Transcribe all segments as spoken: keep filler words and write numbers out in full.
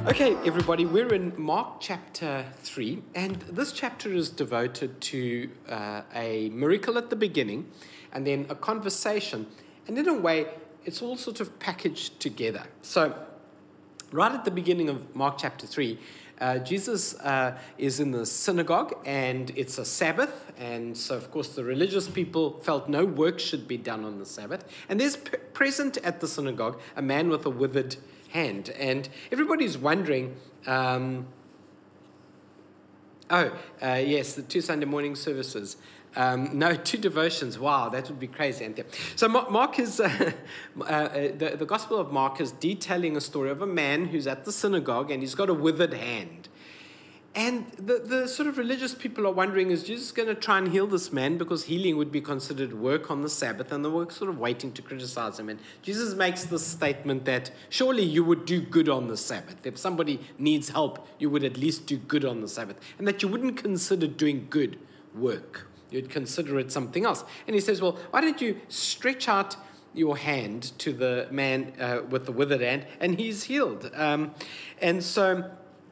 Okay, everybody, we're in Mark chapter three, and this chapter is devoted to uh, a miracle at the beginning, and then a conversation, and in a way, it's all sort of packaged together. So, right at the beginning of Mark chapter three, uh, Jesus uh, is in the synagogue, and it's a Sabbath, and so, of course, the religious people felt no work should be done on the Sabbath, and there's p- present at the synagogue a man with a withered hand, and everybody's wondering, um, oh, uh, yes, the two Sunday morning services. Um, no, two devotions. Wow, that would be crazy, Anthea. So Mark is, uh, uh, the, the Gospel of Mark is detailing a story of a man who's at the synagogue and he's got a withered hand. And the, the sort of religious people are wondering, is Jesus going to try and heal this man? Because healing would be considered work on the Sabbath, and they were sort of waiting to criticize him. And Jesus makes this statement that surely you would do good on the Sabbath. If somebody needs help, you would at least do good on the Sabbath. And that you wouldn't consider doing good work. You'd consider it something else. And he says, well, why don't you stretch out your hand to the man uh, with the withered hand, and he's healed. Um, and so...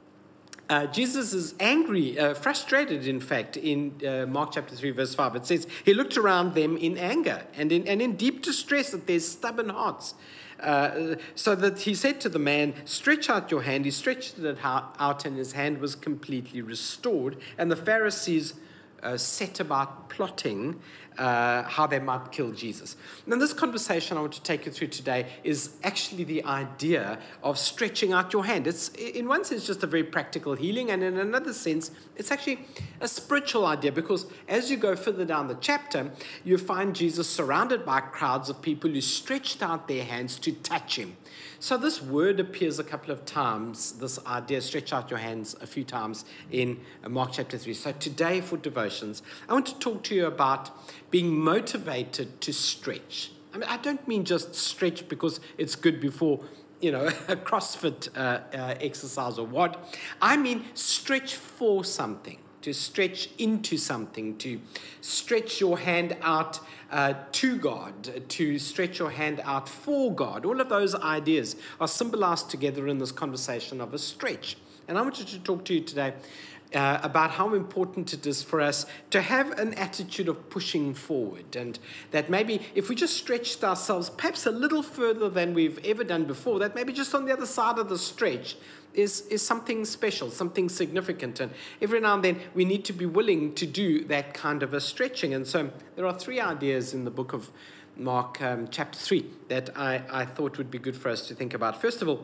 Uh, Jesus is angry, uh, frustrated, in fact, in uh, Mark chapter three, verse five. It says, he looked around them in anger and in, and in deep distress at their stubborn hearts. Uh, so that he said to the man, stretch out your hand. He stretched it out, and his hand was completely restored. And the Pharisees uh, set about plotting Uh, how they might kill Jesus. Now, this conversation I want to take you through today is actually the idea of stretching out your hand. It's, in one sense, just a very practical healing, and in another sense, it's actually a spiritual idea, because as you go further down the chapter, you find Jesus surrounded by crowds of people who stretched out their hands to touch him. So this word appears a couple of times, this idea, stretch out your hands, a few times in Mark chapter three. So today for devotions, I want to talk to you about being motivated to stretch. I mean, I don't mean just stretch because it's good before, you know, a CrossFit uh, uh, exercise or what. I mean stretch for something, to stretch into something, to stretch your hand out uh, to God, to stretch your hand out for God. All of those ideas are symbolized together in this conversation of a stretch. And I want you to talk to you today Uh, about how important it is for us to have an attitude of pushing forward, and that maybe if we just stretched ourselves perhaps a little further than we've ever done before, that maybe just on the other side of the stretch is, is something special, something significant. And every now and then we need to be willing to do that kind of a stretching. And so there are three ideas in the book of Mark um, chapter three that I, I thought would be good for us to think about. First of all,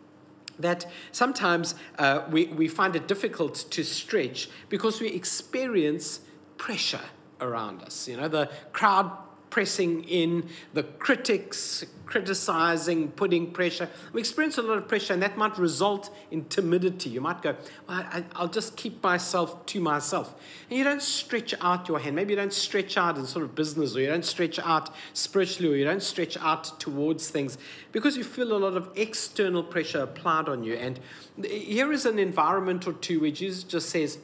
that sometimes uh, we, we find it difficult to stretch because we experience pressure around us. You know, the crowd pressing in, the critics criticizing, putting pressure. We experience a lot of pressure, and that might result in timidity. You might go, well, I, I'll just keep myself to myself. And you don't stretch out your hand. Maybe you don't stretch out in sort of business, or you don't stretch out spiritually, or you don't stretch out towards things because you feel a lot of external pressure applied on you. And here is an environment or two where Jesus just says,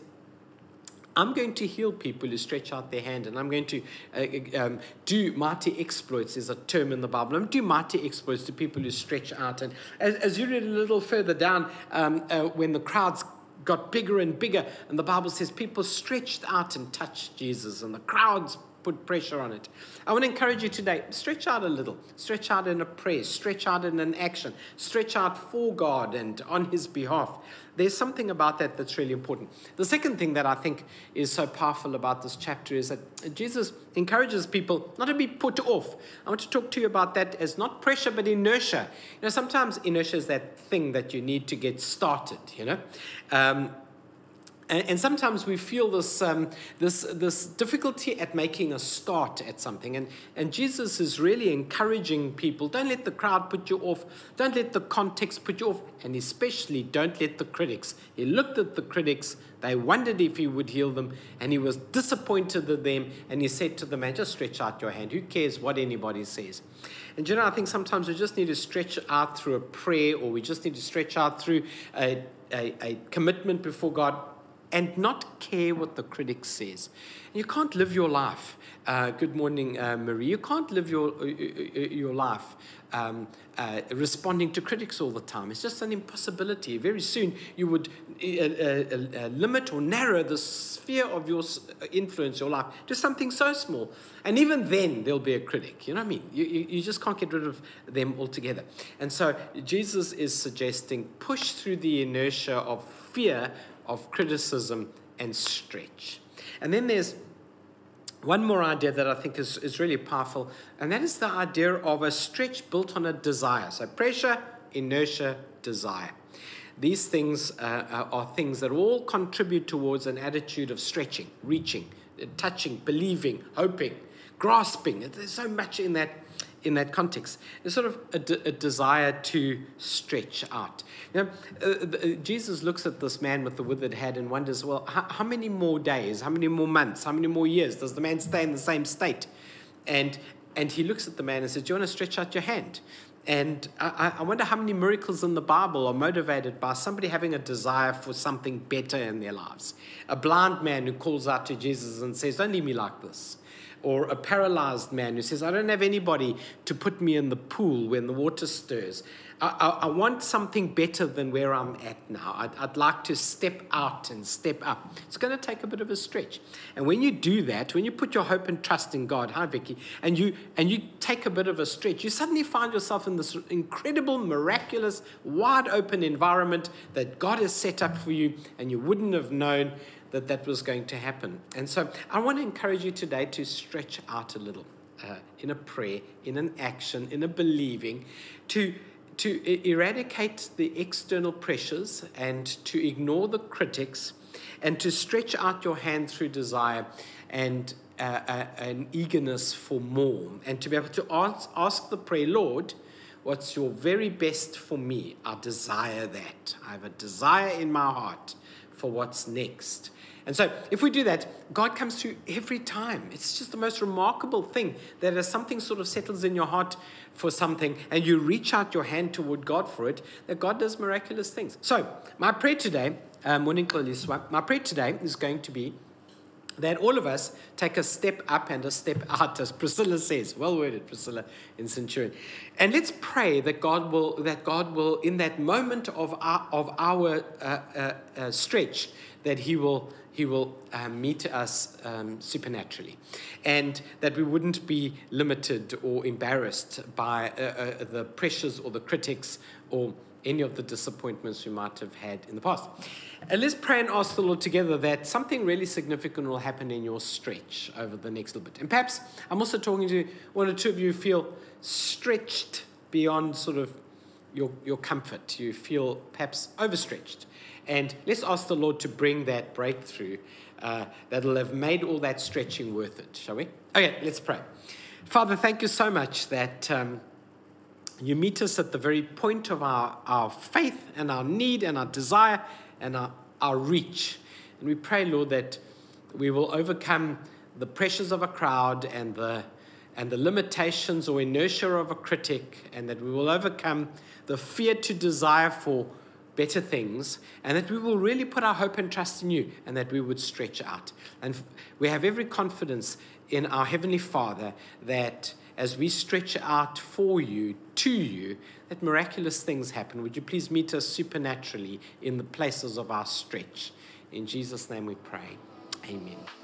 I'm going to heal people who stretch out their hand, and I'm going to uh, um, do mighty exploits, is a term in the Bible. I'm going to do mighty exploits to people who stretch out. And as, as you read a little further down, um, uh, when the crowds got bigger and bigger, and the Bible says people stretched out and touched Jesus, and the crowds put pressure on it. I want to encourage you today, stretch out a little. Stretch out in a prayer. Stretch out in an action. Stretch out for God and on his behalf. There's something about that that's really important. The second thing that I think is so powerful about this chapter is that Jesus encourages people not to be put off. I want to talk to you about that as not pressure, but inertia. You know, sometimes inertia is that thing that you need to get started, you know. Um, And, and sometimes we feel this, um, this, this difficulty at making a start at something. And, and Jesus is really encouraging people, don't let the crowd put you off. Don't let the context put you off. And especially don't let the critics. He looked at the critics. They wondered if he would heal them. And he was disappointed in them. And he said to the man, just stretch out your hand. Who cares what anybody says? And you know, I think sometimes we just need to stretch out through a prayer, or we just need to stretch out through a, a, a commitment before God. and not care what the critic says. You can't live your life. Uh, good morning, uh, Marie. You can't live your uh, your life um, uh, responding to critics all the time. It's just an impossibility. Very soon you would uh, uh, uh, limit or narrow the sphere of your influence, your life, to something so small. And even then, there'll be a critic. You know what I mean? You, you, you just can't get rid of them altogether. And so Jesus is suggesting push through the inertia of fear, of criticism, and stretch. And then there's one more idea that I think is, is really powerful, and that is the idea of a stretch built on a desire. So pressure, inertia, desire. These things uh, are things that all contribute towards an attitude of stretching, reaching, touching, believing, hoping, grasping. There's so much in that in that context. There's sort of a, de- a desire to stretch out. You know, uh, uh, Jesus looks at this man with the withered hand and wonders, well, how, how many more days, how many more months, how many more years does the man stay in the same state? And and he looks at the man and says, do you want to stretch out your hand? And I, I wonder how many miracles in the Bible are motivated by somebody having a desire for something better in their lives. A blind man who calls out to Jesus and says, don't leave me like this. Or a paralyzed man who says, I don't have anybody to put me in the pool when the water stirs. I, I, I want something better than where I'm at now. I'd, I'd like to step out and step up. It's going to take a bit of a stretch. And when you do that, when you put your hope and trust in God, hi Vicky, and you, and you take a bit of a stretch, you suddenly find yourself in this incredible, miraculous, wide open environment that God has set up for you, and you wouldn't have known that that was going to happen. And so I want to encourage you today to stretch out a little uh, in a prayer, in an action, in a believing, to, to eradicate the external pressures and to ignore the critics and to stretch out your hand through desire and uh, uh, an eagerness for more, and to be able to ask, ask the prayer, Lord, what's your very best for me? I desire that. I have a desire in my heart for what's next. And so if we do that, God comes through every time. It's just the most remarkable thing that as something sort of settles in your heart for something and you reach out your hand toward God for it, that God does miraculous things. So my prayer today, um, my prayer today is going to be that all of us take a step up and a step out, as Priscilla says. Well worded, Priscilla in Centurion. And let's pray that God will, that God will, in that moment of our, of our uh, uh, uh, stretch, that He will He will uh, meet us um, supernaturally, and that we wouldn't be limited or embarrassed by uh, uh, the pressures or the critics or any of the disappointments we might have had in the past. And let's pray and ask the Lord together that something really significant will happen in your stretch over the next little bit. And perhaps I'm also talking to one or two of you who feel stretched beyond sort of your, your comfort. You feel perhaps overstretched. And let's ask the Lord to bring that breakthrough uh, that'll have made all that stretching worth it, shall we? Okay, let's pray. Father, thank you so much that um, you meet us at the very point of our, our faith and our need and our desire and our, our reach. And we pray, Lord, that we will overcome the pressures of a crowd and the, and the limitations or inertia of a critic, and that we will overcome the fear to desire for better things, and that we will really put our hope and trust in you, and that we would stretch out. And we have every confidence in our Heavenly Father that as we stretch out for you, to you, that miraculous things happen. Would you please meet us supernaturally in the places of our stretch? In Jesus' name we pray. Amen.